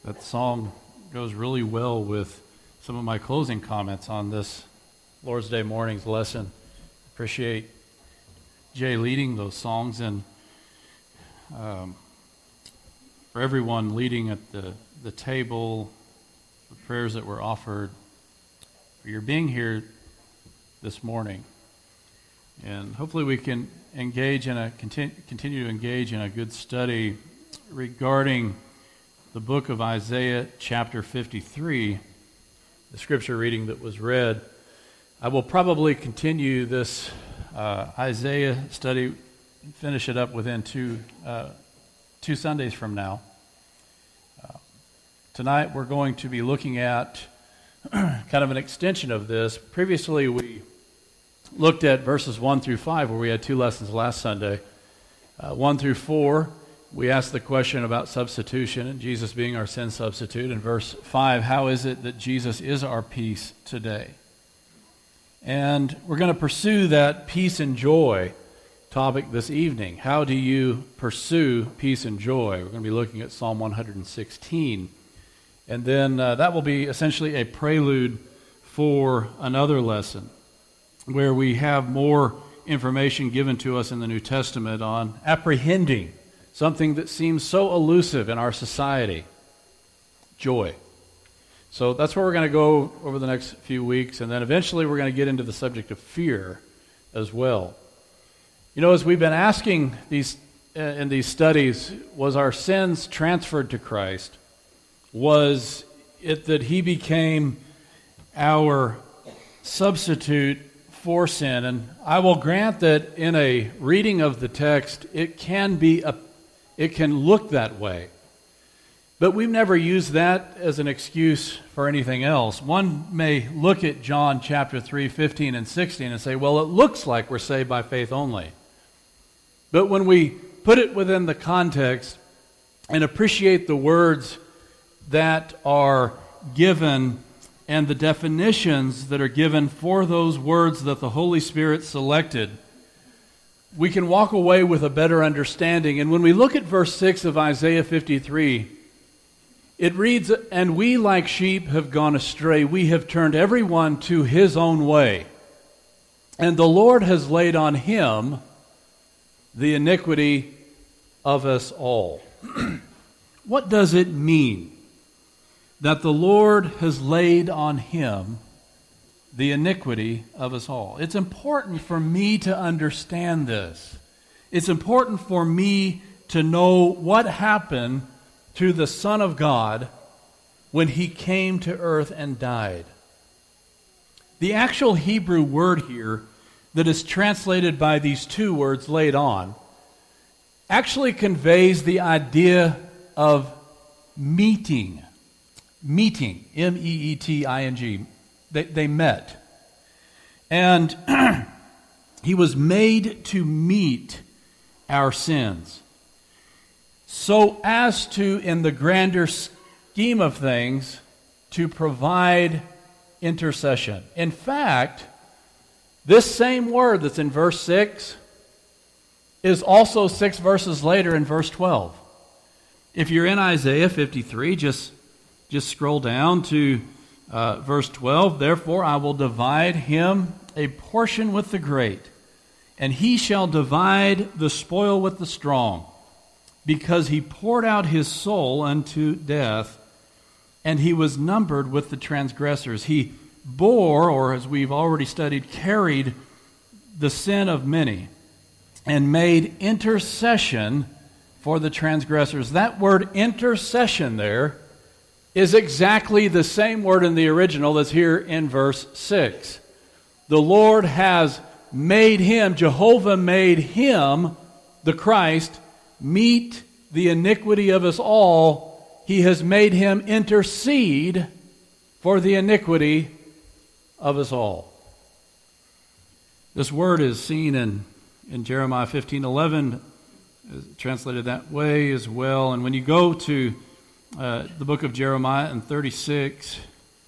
That song goes really well with some of my closing comments on this Lord's Day morning's lesson. Appreciate Jay leading those songs, and for everyone leading at the table, the prayers that were offered, for your being here this morning. And hopefully we can continue to engage in a good study regarding the book of Isaiah, chapter 53, the scripture reading that was read. I will probably continue this Isaiah study, finish it up within two Sundays from now. Tonight we're going to be looking at kind of an extension of this. Previously we looked at verses 1 through 5, where we had two lessons last Sunday. 1 through 4, we asked the question about substitution and Jesus being our sin substitute. In verse 5, how is it that Jesus is our peace today? And we're going to pursue that peace and joy topic this evening. How do you pursue peace and joy? We're going to be looking at Psalm 116. And then that will be essentially a prelude for another lesson, where we have more information given to us in the New Testament on apprehending something that seems so elusive in our society, joy. So that's where we're going to go over the next few weeks, and then eventually we're going to get into the subject of fear as well. You know, as we've been asking in these studies, was our sins transferred to Christ? Was it that He became our substitute for sin? And I will grant that in a reading of the text, it can look that way. But we've never used that as an excuse for anything else. One may look at John chapter 3, 15 and 16 and say, well, it looks like we're saved by faith only. But when we put it within the context and appreciate the words that are given and the definitions that are given for those words that the Holy Spirit selected, we can walk away with a better understanding. And when we look at verse 6 of Isaiah 53, it reads, "And we like sheep have gone astray. We have turned everyone to his own way. And the Lord has laid on him the iniquity of us all." What does it mean that the Lord has laid on him the iniquity of us all? It's important for me to understand this. It's important for me to know what happened to the Son of God when He came to earth and died. The actual Hebrew word here that is translated by these two words, laid on, actually conveys the idea of meeting. Meeting, M-E-E-T-I-N-G. They met. And He was made to meet our sins, so as to, in the grander scheme of things, to provide intercession. In fact, this same word that's in verse 6 is also 6 verses later in verse 12. If you're in Isaiah 53, just scroll down to verse 12. "Therefore I will divide him a portion with the great, and he shall divide the spoil with the strong, because he poured out his soul unto death, and he was numbered with the transgressors." He bore, or as we've already studied, carried the sin of many, and made intercession for the transgressors. That word intercession there is exactly the same word in the original that's here in verse 6. The Lord has made him, Jehovah made him, the Christ, meet the iniquity of us all. He has made him intercede for the iniquity of us all. This word is seen in Jeremiah 15:11, translated that way as well. And when you go to the book of Jeremiah in 36,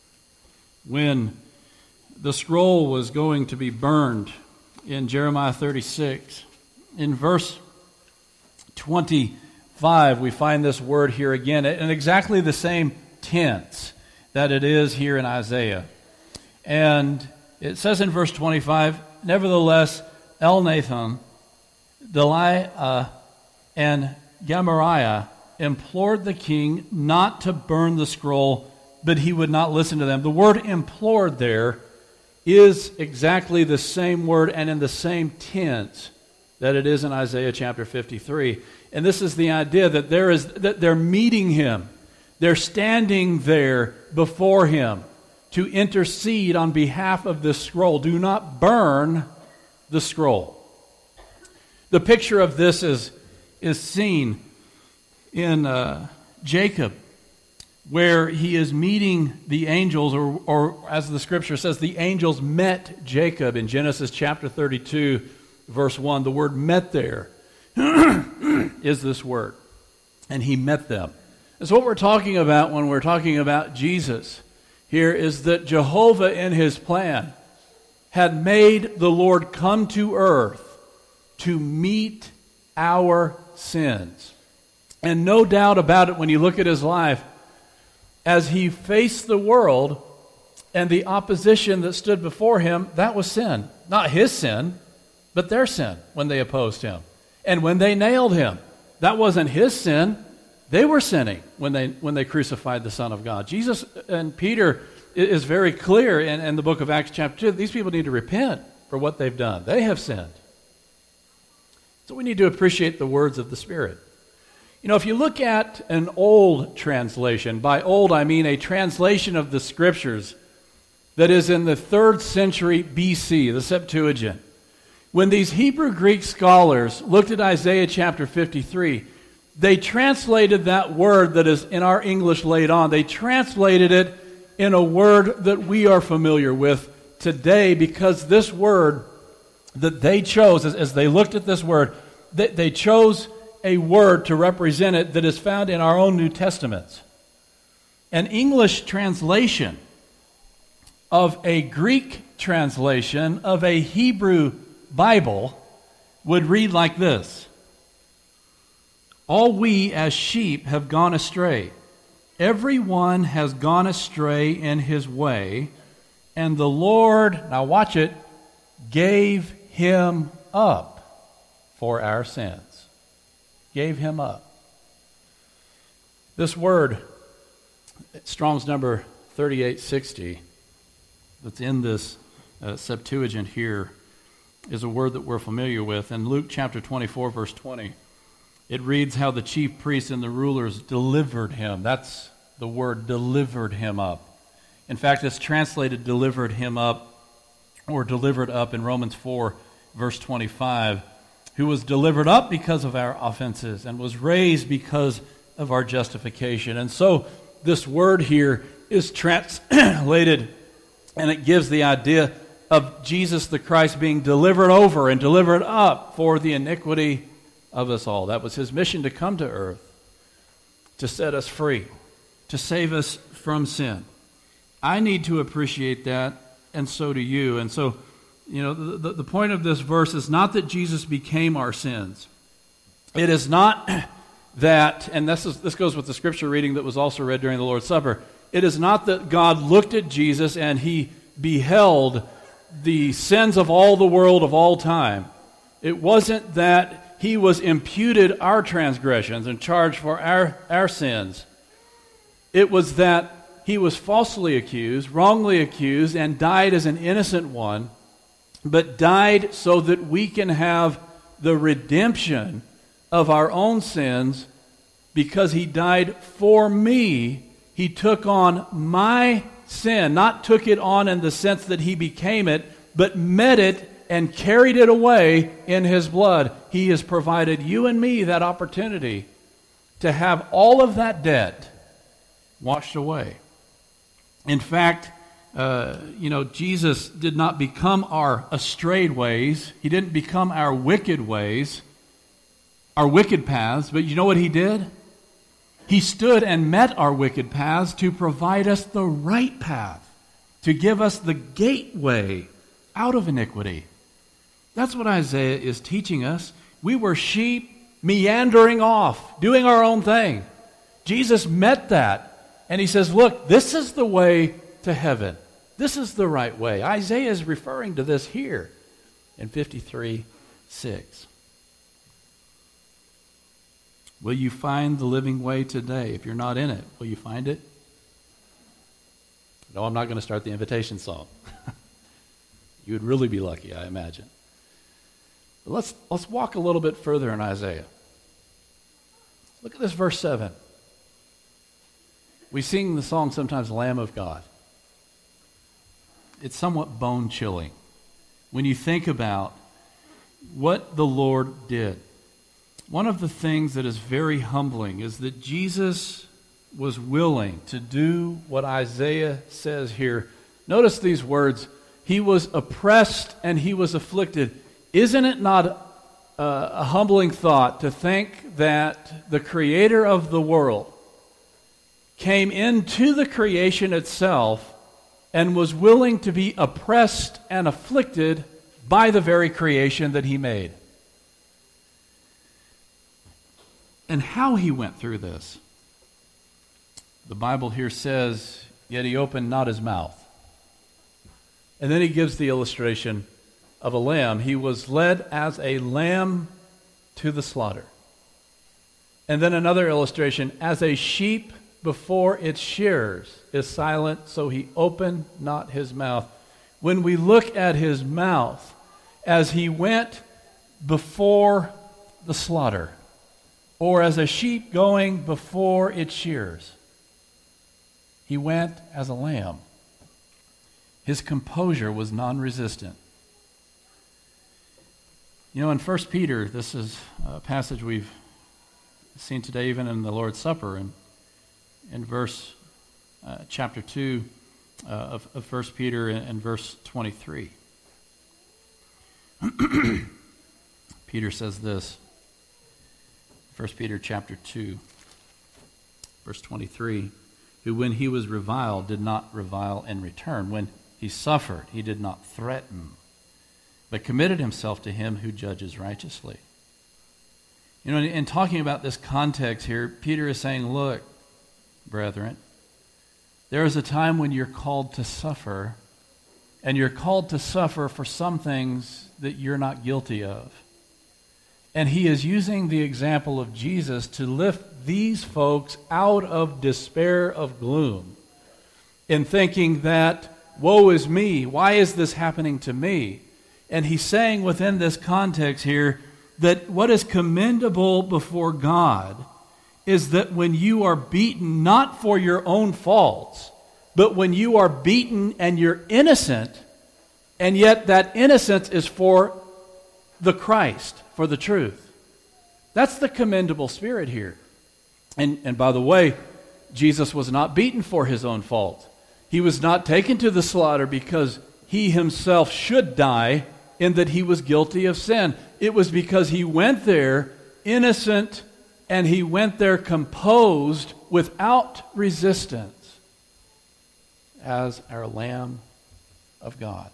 when the scroll was going to be burned in Jeremiah 36, in verse 20, 5, we find this word here again in exactly the same tense that it is here in Isaiah. And it says in verse 25, nevertheless, Elnathan, Delaiah, and Gemariah implored the king not to burn the scroll, but he would not listen to them. The word implored there is exactly the same word and in the same tense that it is in Isaiah chapter 53. And this is the idea that they're meeting him. They're standing there before him to intercede on behalf of this scroll. Do not burn the scroll. The picture of this is seen in Jacob, where he is meeting the angels, or as the scripture says, the angels met Jacob in Genesis chapter 32, verse 1. The word met there is this word. And he met them. And so what we're talking about when we're talking about Jesus here is that Jehovah in his plan had made the Lord come to earth to meet our sins. And no doubt about it, when you look at his life, as he faced the world and the opposition that stood before him, that was sin. Not his sin, but their sin when they opposed him. And when they nailed him, that wasn't his sin. They were sinning when they crucified the Son of God. Jesus and Peter is very clear in the book of Acts chapter 2. These people need to repent for what they've done. They have sinned. So we need to appreciate the words of the Spirit. You know, if you look at an old translation, by old I mean a translation of the Scriptures that is in the 3rd century BC, the Septuagint. When these Hebrew Greek scholars looked at Isaiah chapter 53, they translated that word that is in our English laid on. They translated it in a word that we are familiar with today, because this word that they chose, as they looked at this word, they chose a word to represent it that is found in our own New Testaments. An English translation of a Greek translation of a Hebrew Bible would read like this: all we as sheep have gone astray. Everyone has gone astray in his way, and the Lord, now watch it, gave him up for our sins. Gave him up. This word, Strong's number 3860, that's in this Septuagint here, is a word that we're familiar with. In Luke chapter 24, verse 20, it reads how the chief priests and the rulers delivered him. That's the word, delivered him up. In fact, it's translated delivered him up or delivered up in Romans 4, verse 25, who was delivered up because of our offenses and was raised because of our justification. And so this word here is translated, and it gives the idea of Jesus the Christ being delivered over and delivered up for the iniquity of us all. That was his mission, to come to earth, to set us free, to save us from sin. I need to appreciate that, and so do you. And so, you know, the point of this verse is not that Jesus became our sins. It is not that, and this goes with the scripture reading that was also read during the Lord's Supper. It is not that God looked at Jesus and he beheld the sins of all the world of all time. It wasn't that he was imputed our transgressions and charged for our sins. It was that he was falsely accused, wrongly accused, and died as an innocent one, but died so that we can have the redemption of our own sins. Because he died for me, he took on my sin, not took it on in the sense that he became it, but met it and carried it away in his blood. He has provided you and me that opportunity to have all of that debt washed away. In fact, Jesus did not become our astrayed ways. He didn't become our wicked ways, our wicked paths. But you know what he did? He stood and met our wicked paths to provide us the right path, to give us the gateway out of iniquity. That's what Isaiah is teaching us. We were sheep meandering off, doing our own thing. Jesus met that, and he says, look, this is the way to heaven. This is the right way. Isaiah is referring to this here in 53:6. Will you find the living way today? If you're not in it, will you find it? No, I'm not going to start the invitation song. You would really be lucky, I imagine. But let's walk a little bit further in Isaiah. Look at this verse 7. We sing the song sometimes, Lamb of God. It's somewhat bone-chilling when you think about what the Lord did. One of the things that is very humbling is that Jesus was willing to do what Isaiah says here. Notice these words, he was oppressed and he was afflicted. Isn't it not a humbling thought to think that the creator of the world came into the creation itself and was willing to be oppressed and afflicted by the very creation that he made? And how he went through this. The Bible here says, yet he opened not his mouth. And then he gives the illustration of a lamb. He was led as a lamb to the slaughter. And then another illustration, as a sheep before its shearers is silent, so he opened not his mouth. When we look at his mouth, as he went before the slaughter, or as a sheep going before its shears, he went as a lamb. His composure was non-resistant. You know, in 1 Peter, this is a passage we've seen today even in the Lord's Supper, in chapter 2 of 1 Peter and verse 23. Peter says this, 1 Peter chapter 2, verse 23, who when he was reviled did not revile in return. When he suffered, he did not threaten, but committed himself to him who judges righteously. You know, in talking about this context here, Peter is saying, look, brethren, there is a time when you're called to suffer, and you're called to suffer for some things that you're not guilty of. And he is using the example of Jesus to lift these folks out of despair of gloom in thinking that, woe is me, why is this happening to me? And he's saying within this context here that what is commendable before God is that when you are beaten not for your own faults, but when you are beaten and you're innocent, and yet that innocence is for the Christ, for the truth. That's the commendable spirit here. And by the way, Jesus was not beaten for his own fault. He was not taken to the slaughter because he himself should die in that he was guilty of sin. It was because he went there innocent and he went there composed without resistance as our Lamb of God.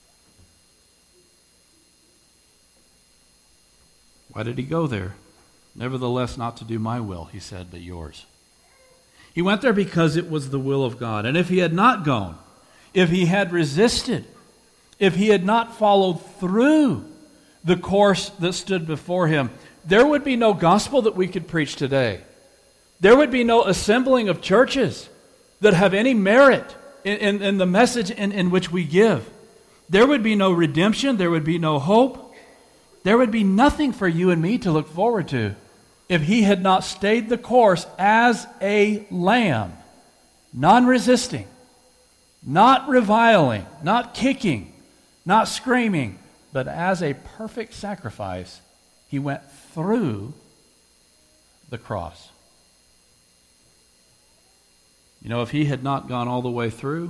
Why did he go there? Nevertheless, not to do my will, he said, but yours. He went there because it was the will of God. And if he had not gone, if he had resisted, if he had not followed through the course that stood before him, there would be no gospel that we could preach today. There would be no assembling of churches that have any merit in the message in which we give. There would be no redemption. There would be no hope. There would be nothing for you and me to look forward to if he had not stayed the course as a lamb, non-resisting, not reviling, not kicking, not screaming, but as a perfect sacrifice, he went through the cross. You know, if he had not gone all the way through,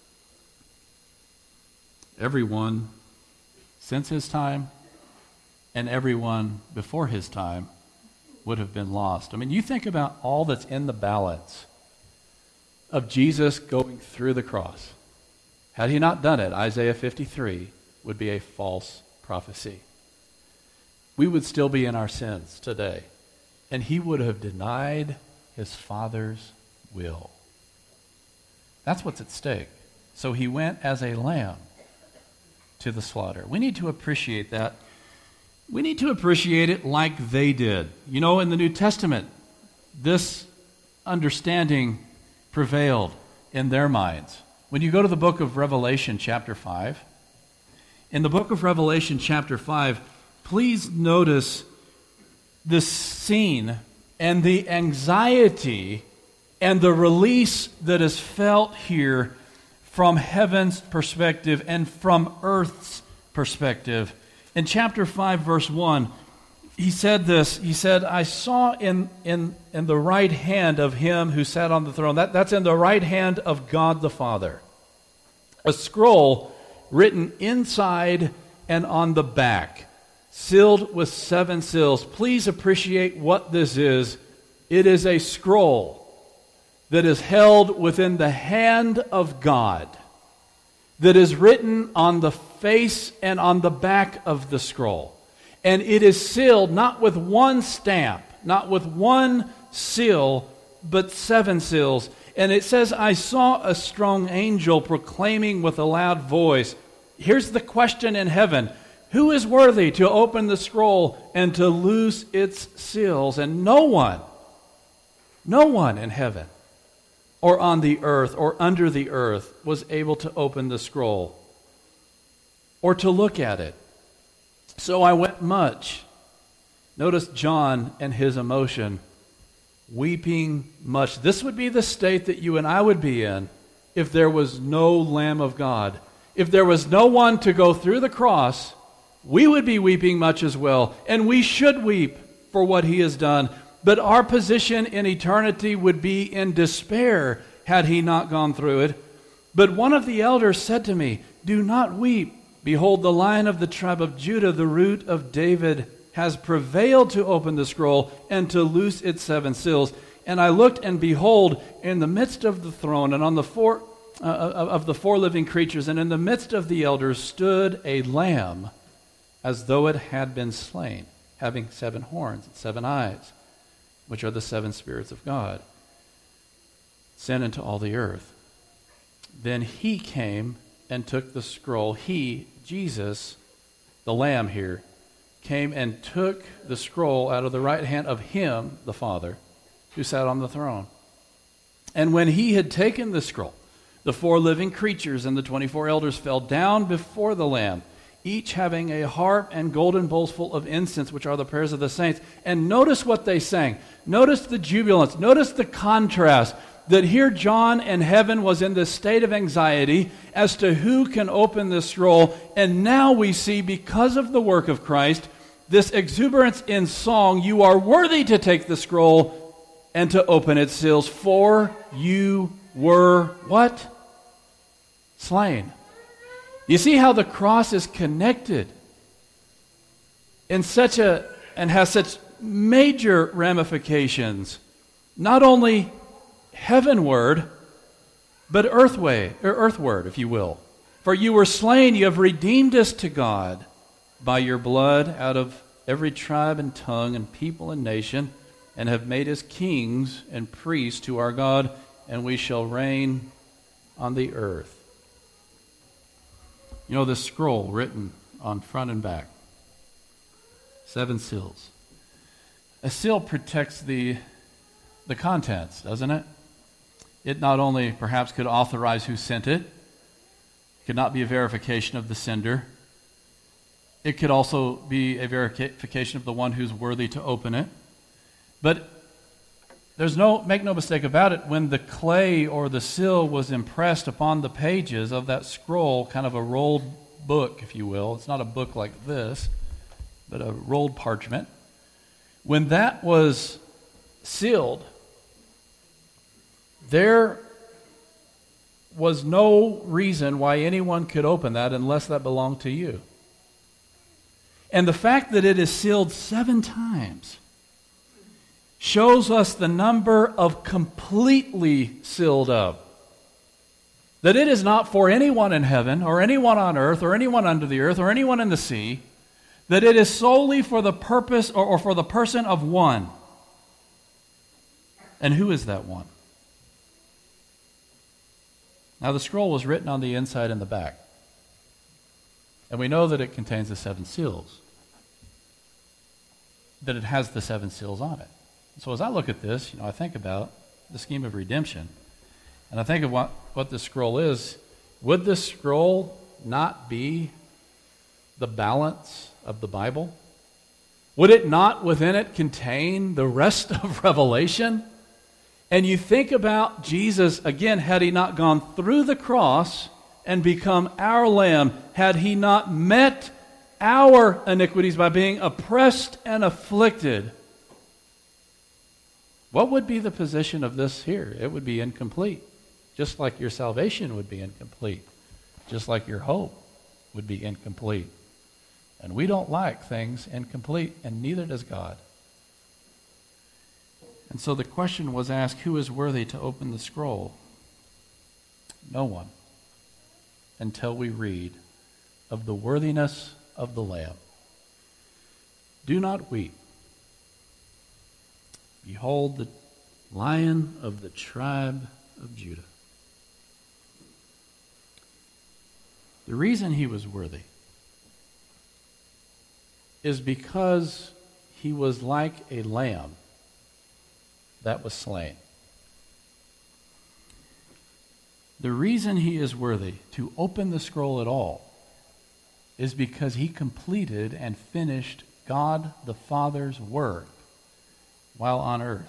everyone since his time and everyone before his time would have been lost. I mean, you think about all that's in the balance of Jesus going through the cross. Had he not done it, Isaiah 53 would be a false prophecy. we would still be in our sins today. And he would have denied his Father's will. That's what's at stake. So he went as a lamb to the slaughter. We need to appreciate that. We need to appreciate it like they did. You know, in the New Testament, this understanding prevailed in their minds. When you go to the book of Revelation, chapter 5, in the book of Revelation, chapter 5, please notice this scene and the anxiety and the release that is felt here from heaven's perspective and from earth's perspective. In chapter 5, verse 1, he said this. He said, I saw in the right hand of him who sat on the throne, that's in the right hand of God the Father, a scroll written inside and on the back, sealed with 7 seals. Please appreciate what this is. It is a scroll that is held within the hand of God, that is written on the face and on the back of the scroll. And it is sealed not with one stamp, not with one seal, but 7 seals. And it says, I saw a strong angel proclaiming with a loud voice. Here's the question in heaven. Who is worthy to open the scroll and to loose its seals? And no one in heaven or on the earth or under the earth was able to open the scroll or to look at it. So I wept much. Notice John and his emotion, weeping much. This would be the state that you and I would be in if there was no Lamb of God. If there was no one to go through the cross, we would be weeping much as well. And we should weep for what he has done. But our position in eternity would be in despair had he not gone through it. But one of the elders said to me, do not weep. Behold, the Lion of the tribe of Judah, the Root of David, has prevailed to open the scroll and to loose its 7 seals. And I looked, and behold, in the midst of the throne and on the 4 living creatures, and in the midst of the elders stood a lamb, as though it had been slain, having 7 horns and 7 eyes, which are the 7 spirits of God, sent into all the earth. Then he came and took the scroll. He, Jesus, the Lamb here, came and took the scroll out of the right hand of him, the Father, who sat on the throne. And when he had taken the scroll, the 4 living creatures and the 24 elders fell down before the Lamb, each having a harp and golden bowls full of incense, which are the prayers of the saints. And notice what they sang. Notice the jubilance. Notice the contrast. That here John in heaven was in this state of anxiety as to who can open this scroll. And now we see, because of the work of Christ, this exuberance in song. You are worthy to take the scroll and to open its seals, for you were what? Slain. You see how the cross is connected in and has such major ramifications, not only heavenward, but earthward, if you will. For you were slain, you have redeemed us to God by your blood out of every tribe and tongue and people and nation, and have made us kings and priests to our God, and we shall reign on the earth. You know, this scroll written on front and back, 7 seals. A seal protects the contents, doesn't it? It not only perhaps could authorize who sent it, could not be a verification of the sender. It could also be a verification of the one who's worthy to open it. But make no mistake about it, when the clay or the seal was impressed upon the pages of that scroll, kind of a rolled book, if you will. It's not a book like this, but a rolled parchment. When that was sealed, there was no reason why anyone could open that unless that belonged to you. And the fact that it is sealed 7 times shows us the number of completely sealed up. That it is not for anyone in heaven or anyone on earth or anyone under the earth or anyone in the sea that it is solely for the purpose or for the person of one. And who is that one? Now, the scroll was written on the inside and the back. And we know that it contains the 7 seals, that it has the 7 seals on it. So as I look at this, I think about the scheme of redemption. And I think of what this scroll is. Would this scroll not be the balance of the Bible? Would it not within it contain the rest of Revelation? And you think about Jesus, again, had he not gone through the cross and become our lamb, had he not met our iniquities by being oppressed and afflicted, what would be the position of this here? It would be incomplete. Just like your salvation would be incomplete. Just like your hope would be incomplete. And we don't like things incomplete, and neither does God. And so the question was asked, who is worthy to open the scroll? No one, until we read of the worthiness of the Lamb. Do not weep. Behold the Lion of the tribe of Judah. The reason he was worthy is because he was like a lamb that was slain. The reason he is worthy to open the scroll at all is because he completed and finished God the Father's work while on earth.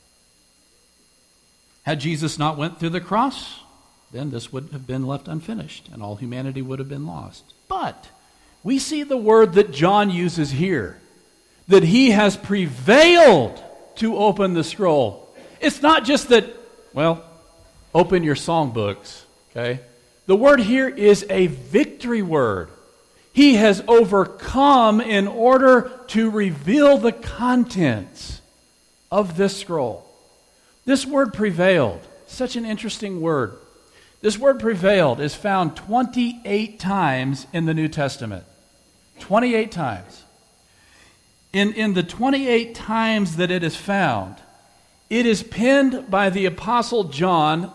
Had Jesus not went through the cross, then this would have been left unfinished and all humanity would have been lost. But we see the word that John uses here, that he has prevailed to open the scroll. It's not just that, open your songbooks, okay? The word here is a victory word. He has overcome in order to reveal the contents of this scroll. This word prevailed, such an interesting word. This word prevailed is found 28 times in the New Testament. 28 times. In the 28 times that it is found, it is penned by the Apostle John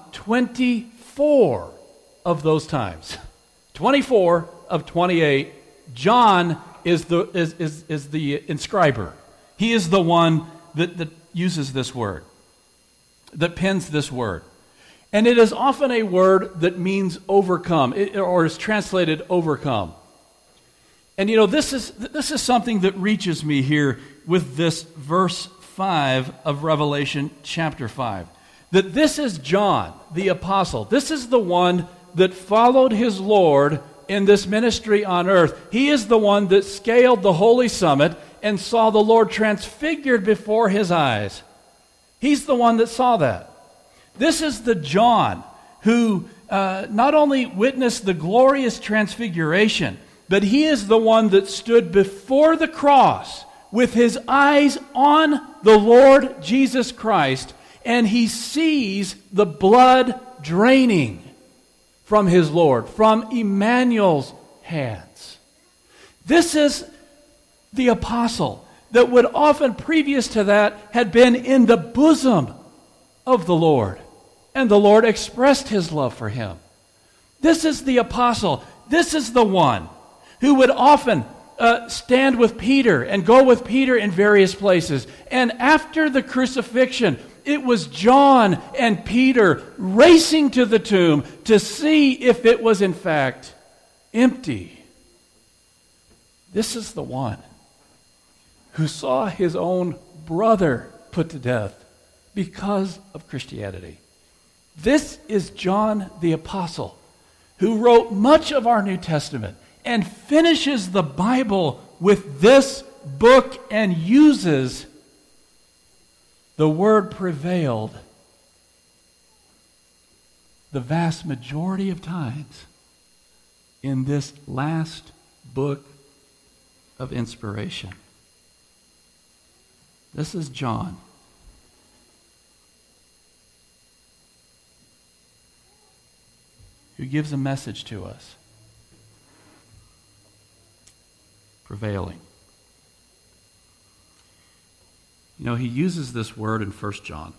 24 of those times. 24 of 28. John is the inscriber. He is the one that uses this word, that pens this word. And it is often a word that means overcome, or is translated overcome. And this is something that reaches me here with this verse 5 of Revelation chapter 5. That this is John, the apostle. This is the one that followed his Lord in this ministry on earth. He is the one that scaled the holy summit and saw the Lord transfigured before his eyes. He's the one that saw that. This is the John who not only witnessed the glorious transfiguration, but he is the one that stood before the cross with his eyes on the Lord Jesus Christ, and he sees the blood draining from his Lord, from Emmanuel's hands. This is the apostle that would often previous to that had been in the bosom of the Lord, and the Lord expressed his love for him. This is the apostle. This is the one who would often stand with Peter and go with Peter in various places. And after the crucifixion, it was John and Peter racing to the tomb to see if it was in fact empty. This is the one who saw his own brother put to death because of Christianity. This is John the Apostle, who wrote much of our New Testament and finishes the Bible with this book and uses the word prevailed the vast majority of times in this last book of inspiration. This is John. Who gives a message to us. Prevailing. You know, he uses this word in 1 John.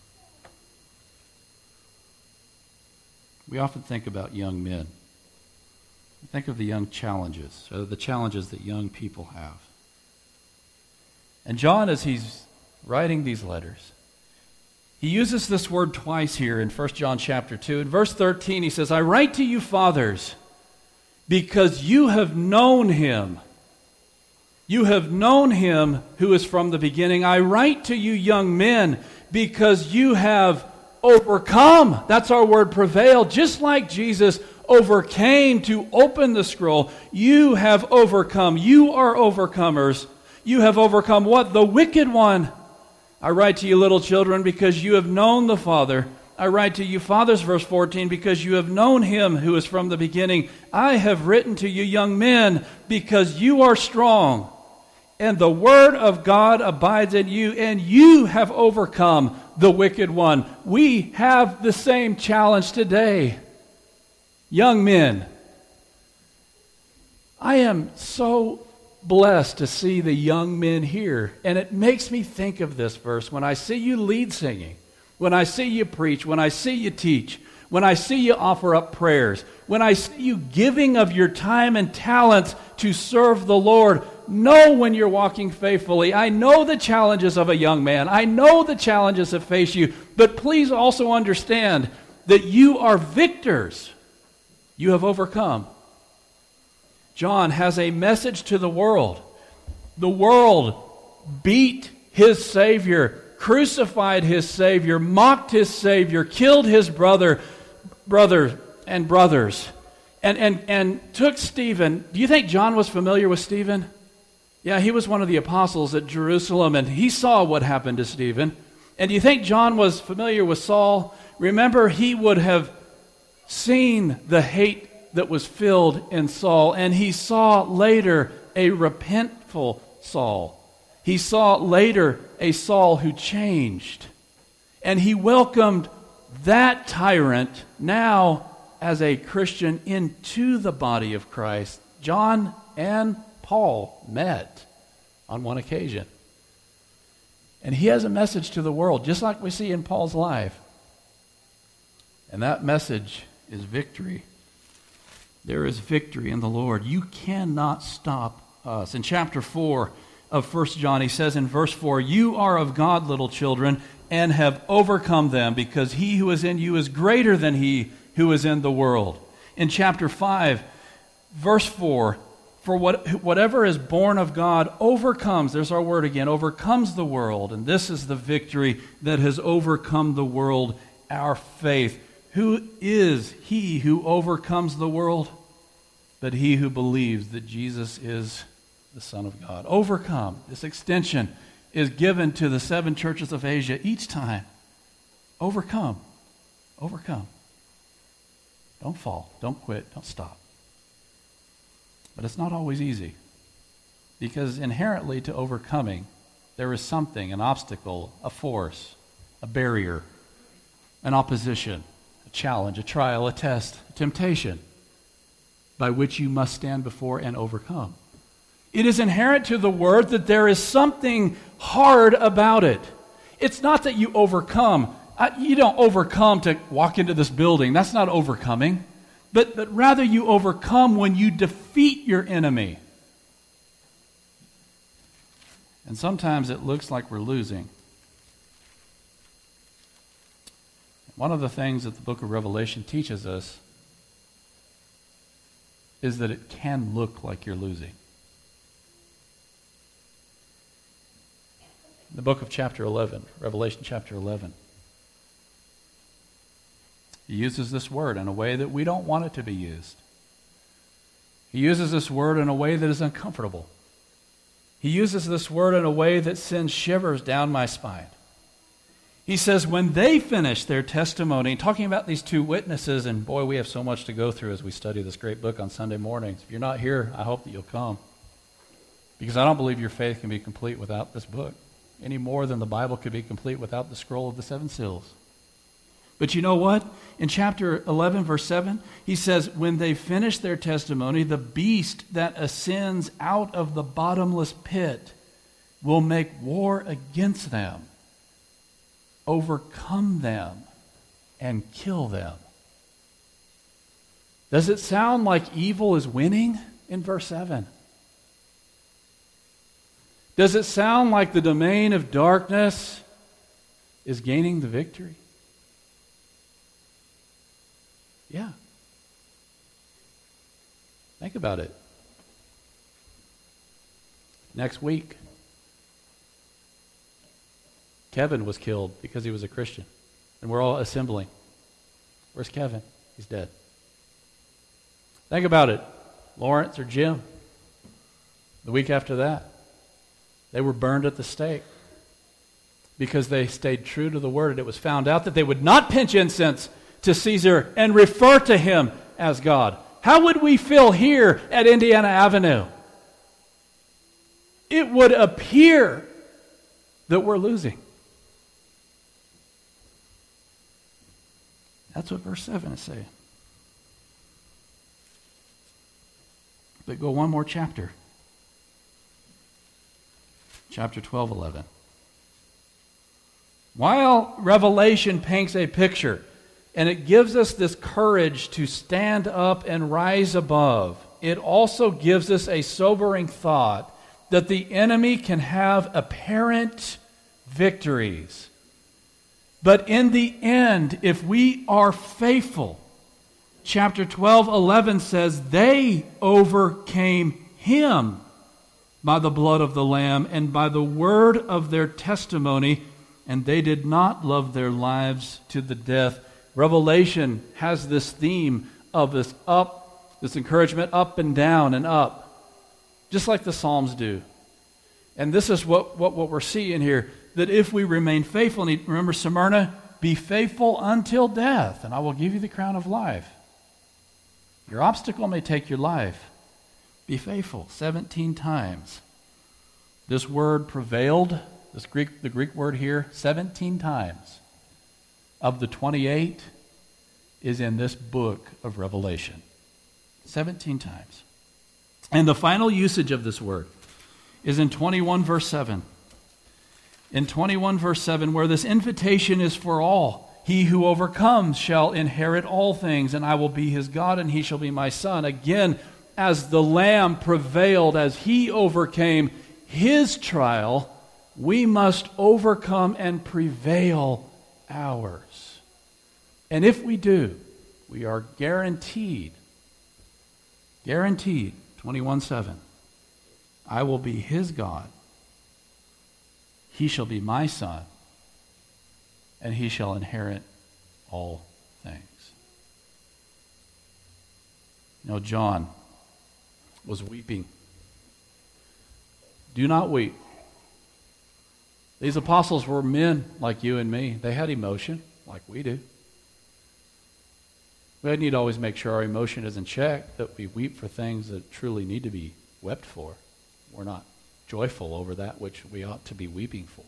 We often think about young men. Think of the young challenges, or the challenges that young people have. And John, as he's writing these letters, he uses this word twice here in 1 John chapter 2. In verse 13, he says, I write to you, fathers, because you have known him. You have known him who is from the beginning. I write to you, young men, because you have overcome. That's our word, prevailed. Just like Jesus overcame to open the scroll, you have overcome. You are overcomers. You have overcome what? The wicked one. I write to you, little children, because you have known the Father. I write to you, fathers, verse 14, because you have known him who is from the beginning. I have written to you, young men, because you are strong, and the word of God abides in you, and you have overcome the wicked one. We have the same challenge today. Young men, I am so blessed to see the young men here, and it makes me think of this verse. When I see you lead singing, when I see you preach, when I see you teach, when I see you offer up prayers, when I see you giving of your time and talents to serve the Lord, know when you're walking faithfully. I know the challenges of a young man. I know the challenges that face you, but please also understand that you are victors. You have overcome. John has a message to the world. The world beat his Savior, crucified his Savior, mocked his Savior, killed his brothers, and took Stephen. Do you think John was familiar with Stephen? Yeah, he was one of the apostles at Jerusalem, and he saw what happened to Stephen. And do you think John was familiar with Saul? Remember, he would have seen the hate that was filled in Saul, and he saw later a repentful Saul. He saw later a Saul who changed, and he welcomed that tyrant now as a Christian into the body of Christ. John and Paul met on one occasion, and he has a message to the world, just like we see in Paul's life, and that message is victory. There is victory in the Lord. You cannot stop us. In chapter 4 of 1 John, he says in verse 4, you are of God, little children, and have overcome them, because he who is in you is greater than he who is in the world. In chapter 5, verse 4, for whatever is born of God overcomes, there's our word again, overcomes the world. And this is the victory that has overcome the world, our faith. Who is he who overcomes the world? But he who believes that Jesus is the Son of God. Overcome. This extension is given to the 7 churches of Asia each time. Overcome. Overcome. Don't fall. Don't quit. Don't stop. But it's not always easy, because inherently to overcoming, there is something, an obstacle, a force, a barrier, an opposition, challenge, a trial, a test, a temptation by which you must stand before and overcome. It is inherent to the word that there is something hard about it. It's not that you overcome. You don't overcome to walk into this building. That's not overcoming. But rather you overcome when you defeat your enemy. And sometimes it looks like we're losing. One of the things that the book of Revelation teaches us is that it can look like you're losing. The book of chapter 11, Revelation chapter 11, he uses this word in a way that we don't want it to be used. He uses this word in a way that is uncomfortable. He uses this word in a way that sends shivers down my spine. He says, when they finish their testimony, talking about these 2 witnesses, and boy, we have so much to go through as we study this great book on Sunday mornings. If you're not here, I hope that you'll come, because I don't believe your faith can be complete without this book, any more than the Bible could be complete without the scroll of the 7 seals. But you know what? In chapter 11, verse 7, he says, when they finish their testimony, the beast that ascends out of the bottomless pit will make war against them, overcome them, and kill them. Does it sound like evil is winning in verse 7? Does it sound like the domain of darkness is gaining the victory? Yeah. Think about it. Next week, Kevin was killed because he was a Christian. And we're all assembling. Where's Kevin? He's dead. Think about it. Lawrence or Jim. The week after that, they were burned at the stake because they stayed true to the word. And it was found out that they would not pinch incense to Caesar and refer to him as God. How would we feel here at Indiana Avenue? It would appear that we're losing. That's what verse 7 is saying. But go one more chapter. Chapter 12:11. While Revelation paints a picture, and it gives us this courage to stand up and rise above, it also gives us a sobering thought that the enemy can have apparent victories. But in the end, if we are faithful, chapter 12:11 says, they overcame him by the blood of the Lamb and by the word of their testimony, and they did not love their lives to the death. Revelation has this theme of this encouragement up and down and up, just like the Psalms do. And this is what we're seeing here, that if we remain faithful, and remember Smyrna, be faithful until death, and I will give you the crown of life. Your obstacle may take your life. Be faithful 17 times. This word prevailed, the Greek word here, 17 times. Of the 28 is in this book of Revelation. 17 times. And the final usage of this word is in 21 verse 7. In 21 verse 7, where this invitation is for all. He who overcomes shall inherit all things, and I will be his God, and he shall be my son. Again, as the Lamb prevailed, as he overcame his trial, we must overcome and prevail ours. And if we do, we are guaranteed, 21:7, I will be his God, he shall be my son, and he shall inherit all things. You know, John was weeping. Do not weep. These apostles were men like you and me. They had emotion like we do. We need to always make sure our emotion is in check, that we weep for things that truly need to be wept for. We're not joyful over that which we ought to be weeping for.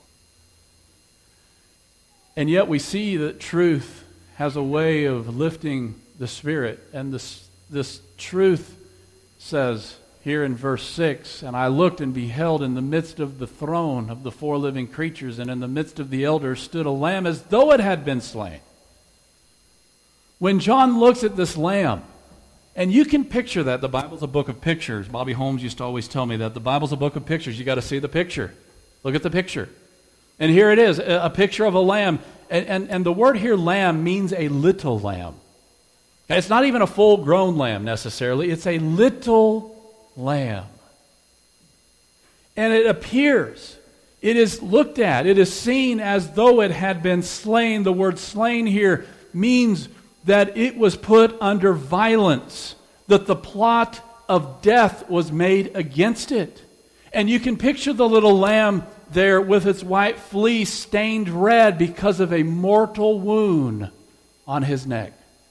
And yet we see that truth has a way of lifting the spirit. And this truth says here in verse 6, and I looked and beheld in the midst of the throne of the four living creatures, and in the midst of the elders stood a lamb as though it had been slain. When John looks at this lamb, and you can picture that, the Bible's a book of pictures. Bobby Holmes used to always tell me that the Bible's a book of pictures. You got to see the picture. Look at the picture. And here it is, a picture of a lamb. And the word here, lamb, means a little lamb. It's not even a full-grown lamb necessarily. It's a little lamb. And it appears, it is looked at, it is seen as though it had been slain. The word slain here means that it was put under violence, that the plot of death was made against it. And you can picture the little lamb there with its white fleece stained red because of a mortal wound on his neck.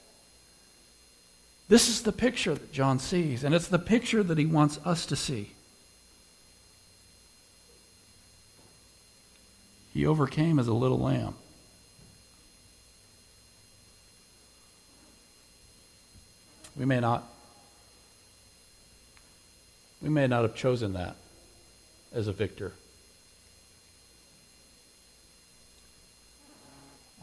This is the picture that John sees, and it's the picture that he wants us to see. He overcame as a little lamb. We may not have chosen that as a victor.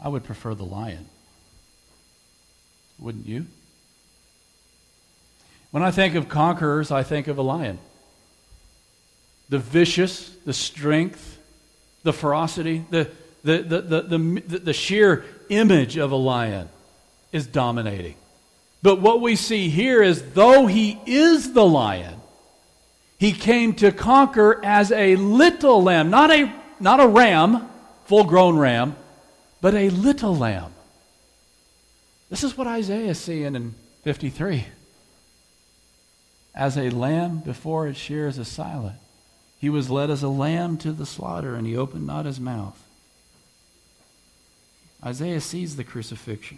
I would prefer the lion. Wouldn't you? When I think of conquerors, I think of a lion. The vicious, the strength, the ferocity, the sheer image of a lion is dominating. But what we see here is, though he is the lion, he came to conquer as a little lamb, not a ram, full-grown ram, but a little lamb. This is what Isaiah is seeing in 53. As a lamb before its shears is silent, he was led as a lamb to the slaughter, and he opened not his mouth. Isaiah sees the crucifixion.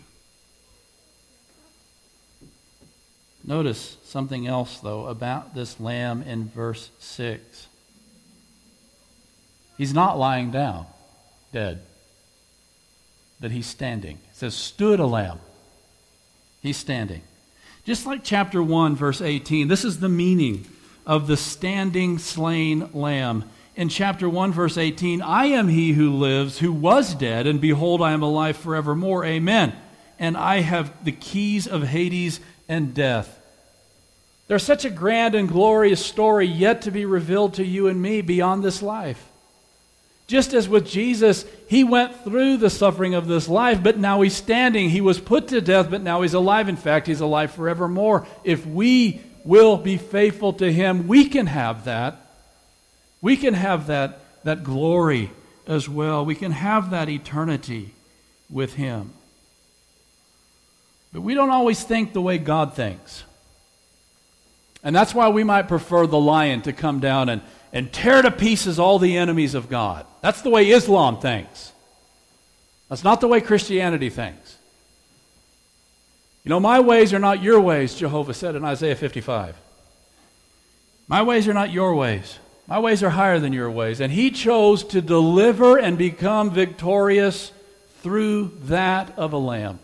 Notice something else, though, about this lamb in verse 6. He's not lying down, dead, but he's standing. It says, stood a lamb. He's standing. Just like chapter 1, verse 18, this is the meaning of the standing slain lamb. In chapter 1, verse 18, I am he who lives, who was dead, and behold, I am alive forevermore. Amen. And I have the keys of Hades and death. There's such a grand and glorious story yet to be revealed to you and me beyond this life. Just as with Jesus, he went through the suffering of this life, but now he's standing. He was put to death, but now he's alive. In fact, he's alive forevermore. If we will be faithful to him, we can have that. We can have that glory as well. We can have that eternity with him. But we don't always think the way God thinks. And that's why we might prefer the lion to come down and tear to pieces all the enemies of God. That's the way Islam thinks. That's not the way Christianity thinks. You know, my ways are not your ways, Jehovah said in Isaiah 55. My ways are not your ways. My ways are higher than your ways. And he chose to deliver and become victorious through that of a lamb.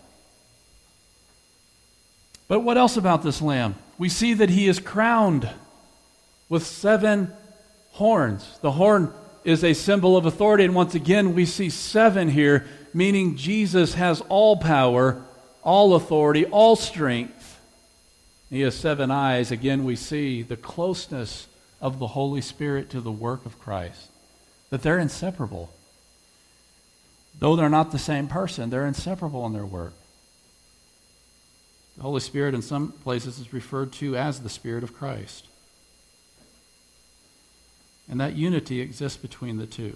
But what else about this lamb? We see that he is crowned with 7 horns. The horn is a symbol of authority, and once again we see 7 here, meaning Jesus has all power, all authority, all strength. He has 7 eyes. Again, we see the closeness of the Holy Spirit to the work of Christ, that they're inseparable. Though they're not the same person, they're inseparable in their work. The Holy Spirit in some places is referred to as the Spirit of Christ. And that unity exists between the two.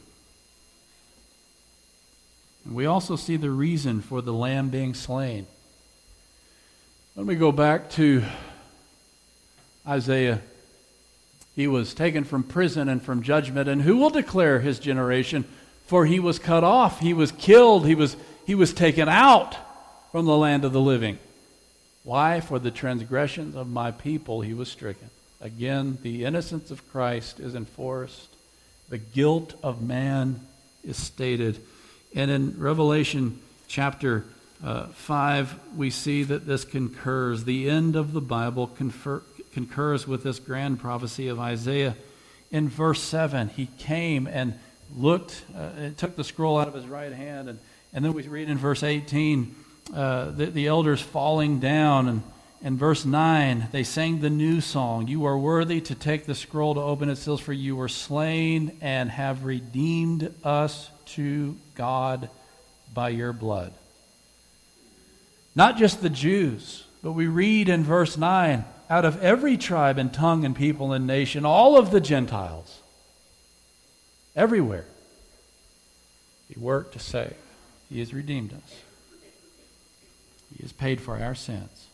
And we also see the reason for the lamb being slain. When we go back to Isaiah, he was taken from prison and from judgment, and who will declare his generation? For he was cut off, he was killed, he was taken out from the land of the living. Why? For the transgressions of my people he was stricken. Again, the innocence of Christ is enforced. The guilt of man is stated. And in Revelation chapter 5, we see that this concurs. The end of the Bible concurs with this grand prophecy of Isaiah. In verse 7, he came and looked, took the scroll out of his right hand. And then we read in verse 18, the elders falling down, and verse 9, they sang the new song. You are worthy to take the scroll to open its seals, for you were slain and have redeemed us to God by your blood. Not just the Jews, but we read in verse 9, out of every tribe and tongue and people and nation, all of the Gentiles, everywhere, he worked to save. He has redeemed us. He has paid for our sins.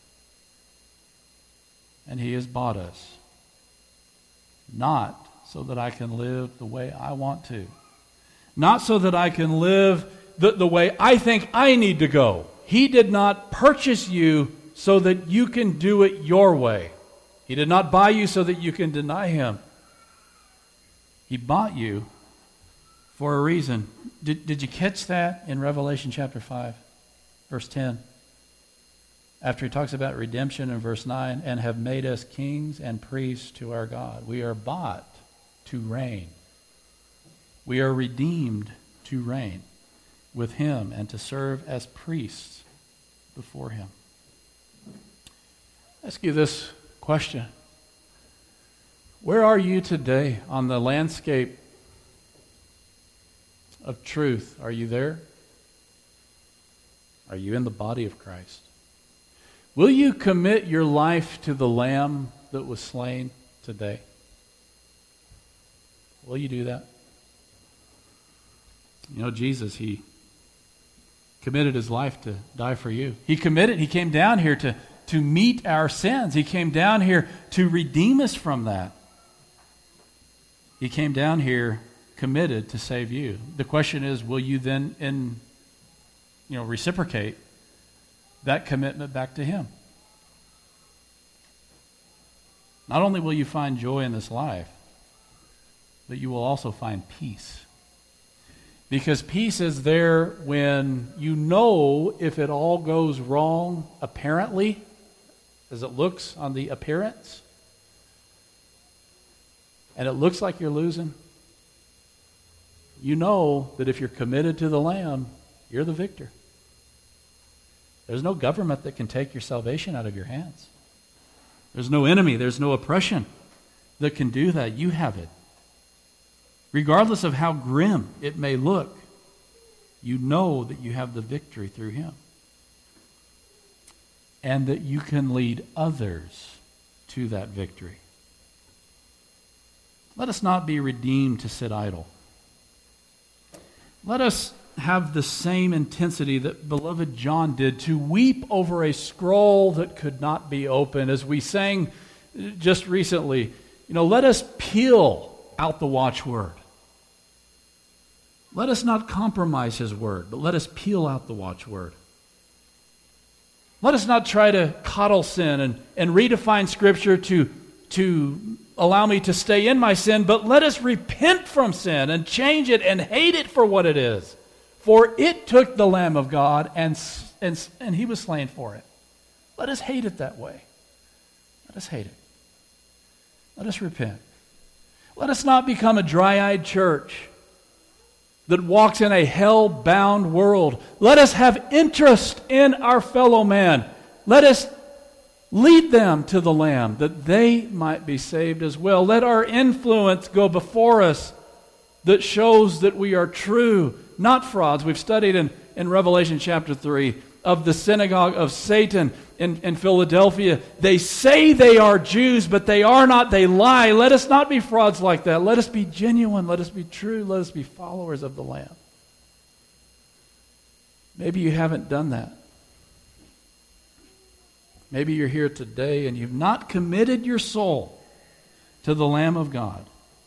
And he has bought us. Not so that I can live the way I want to. Not so that I can live the way I think I need to go. He did not purchase you so that you can do it your way. He did not buy you so that you can deny him. He bought you for a reason. Did you catch that in Revelation chapter 5, verse 10? After he talks about redemption in verse 9, and have made us kings and priests to our God. We are bought to reign. We are redeemed to reign. with him and to serve as priests before him. I ask you this question. Where are you today on the landscape of truth? Are you there? Are you in the body of Christ? Will you commit your life to the Lamb that was slain today? Will you do that? You know, Jesus, he committed his life to die for you. He came down here to meet our sins. He came down here to redeem us from that. He came down here committed to save you. The question is, will you then reciprocate that commitment back to him? Not only will you find joy in this life, but you will also find peace. Because peace is there when you know if it all goes wrong apparently, as it looks on the appearance, and it looks like you're losing, you know that if you're committed to the Lamb, you're the victor. There's no government that can take your salvation out of your hands. There's no enemy, there's no oppression that can do that. You have it. Regardless of how grim it may look, you know that you have the victory through him. And that you can lead others to that victory. Let us not be redeemed to sit idle. Let us have the same intensity that beloved John did to weep over a scroll that could not be opened. As we sang just recently, let us peel out the watchword. Let us not compromise his word, but let us peel out the watchword. Let us not try to coddle sin and redefine Scripture to allow me to stay in my sin, but let us repent from sin and change it and hate it for what it is. For it took the Lamb of God and he was slain for it. Let us hate it that way. Let us hate it. Let us repent. Let us not become a dry-eyed church that walks in a hell-bound world. Let us have interest in our fellow man. Let us lead them to the Lamb that they might be saved as well. Let our influence go before us that shows that we are true, not frauds. We've studied in Revelation chapter 3 of the synagogue of Satan in Philadelphia. They say they are Jews, but they are not. They lie. Let us not be frauds like that. Let us be genuine. Let us be true. Let us be followers of the Lamb. Maybe you haven't done that. Maybe you're here today and you've not committed your soul to the Lamb of God.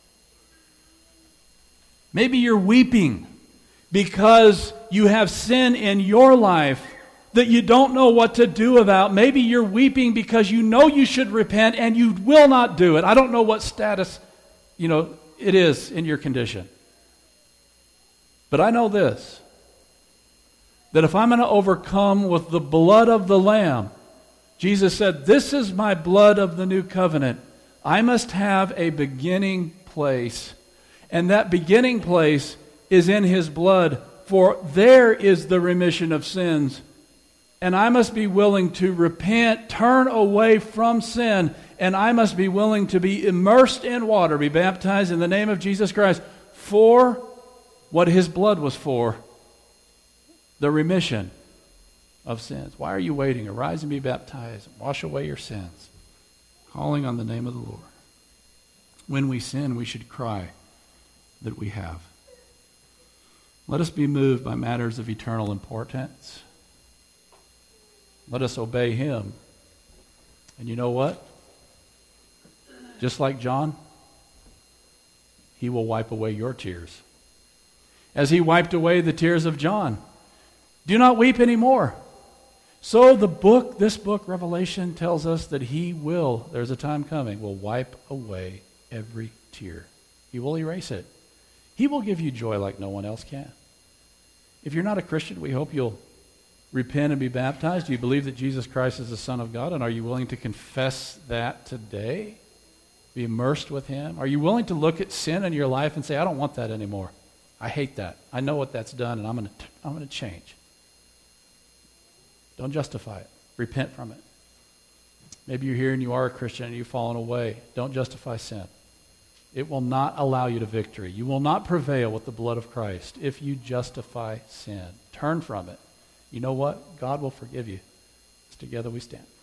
Maybe you're weeping because you have sin in your life that you don't know what to do about. Maybe you're weeping because you know you should repent and you will not do it. I don't know what status, it is in your condition. But I know this, that if I'm going to overcome with the blood of the Lamb, Jesus said, "This is my blood of the new covenant." I must have a beginning place. And that beginning place is in his blood, for there is the remission of sins. And I must be willing to repent, turn away from sin, and I must be willing to be immersed in water, be baptized in the name of Jesus Christ for what his blood was for, the remission of sins. Why are you waiting? Arise and be baptized. Wash away your sins, calling on the name of the Lord. When we sin, we should cry that we have. Let us be moved by matters of eternal importance. Let us obey him. And you know what? Just like John, he will wipe away your tears. As he wiped away the tears of John. Do not weep anymore. So this book, Revelation, tells us that he will, there's a time coming, will wipe away every tear. He will erase it. He will give you joy like no one else can. If you're not a Christian, we hope you'll repent and be baptized. Do you believe that Jesus Christ is the Son of God? And are you willing to confess that today? Be immersed with him? Are you willing to look at sin in your life and say, I don't want that anymore. I hate that. I know what that's done, and I'm going to change. Don't justify it. Repent from it. Maybe you're here and you are a Christian and you've fallen away. Don't justify sin. It will not allow you to victory. You will not prevail with the blood of Christ if you justify sin. Turn from it. You know what? God will forgive you. Together we stand.